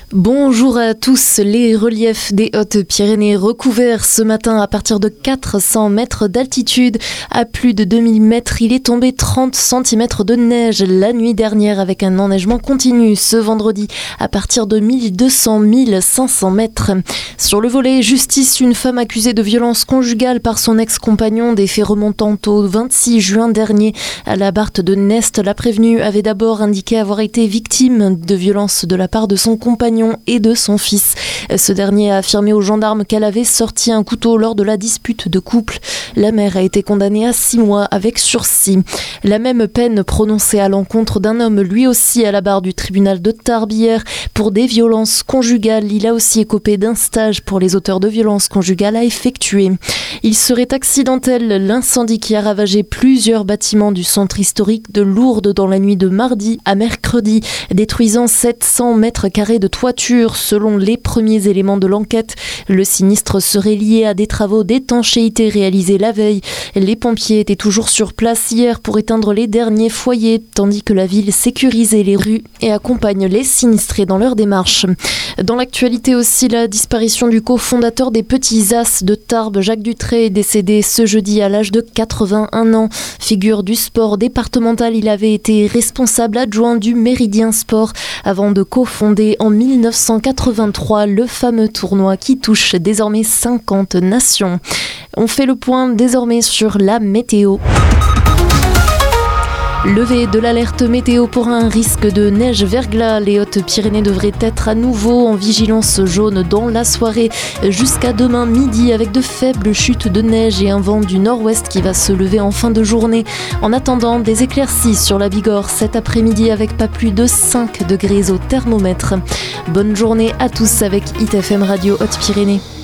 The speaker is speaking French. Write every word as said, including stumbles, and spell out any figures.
Bonjour à tous. Les reliefs des Hautes-Pyrénées recouverts ce matin à partir de quatre cents mètres d'altitude. À plus de deux mille mètres, il est tombé trente centimètres de neige la nuit dernière avec un enneigement continu ce vendredi à partir de mille deux cents à mille cinq cents mètres. Sur le volet justice, une femme accusée de violence conjugale par son ex-compagnon, des faits remontant au vingt-six juin dernier à la Barthe de Nest. La prévenue avait d'abord indiqué avoir été victime de violences de la part de son compagnon et de son fils. Ce dernier a affirmé aux gendarmes qu'elle avait sorti un couteau lors de la dispute de couple. La mère a été condamnée à six mois avec sursis. La même peine prononcée à l'encontre d'un homme, lui aussi à la barre du tribunal de Tarbes hier pour des violences conjugales. Il a aussi écopé d'un stage pour les auteurs de violences conjugales à effectuer. Il serait accidentel l'incendie qui a ravagé plusieurs bâtiments du centre historique de Lourdes dans la nuit de mardi à mercredi, détruisant sept cents mètres carrés de toiture. Selon les premiers éléments de l'enquête, le sinistre serait lié à des travaux d'étanchéité réalisés la veille. Les pompiers étaient toujours sur place hier pour éteindre les derniers foyers, tandis que la ville sécurisait les rues et accompagne les sinistrés dans leur démarche. Dans l'actualité aussi, la disparition du cofondateur des Petits As de Tarbes, Jacques Dutré, est décédé ce jeudi à l'âge de quatre-vingt-un ans. Figure du sport départemental, il avait été responsable adjoint du Méridien Sport avant de cofonder en mille neuf cent quatre-vingt-trois le fameux tournoi qui touche désormais cinquante nations. On fait le point désormais sur la météo. Levée de l'alerte météo pour un risque de neige-verglas. Les Hautes-Pyrénées devraient être à nouveau en vigilance jaune dans la soirée jusqu'à demain midi avec de faibles chutes de neige et un vent du nord-ouest qui va se lever en fin de journée. En attendant, des éclaircies sur la Bigorre cet après-midi avec pas plus de cinq degrés au thermomètre. Bonne journée à tous avec I T F M Radio Hautes-Pyrénées.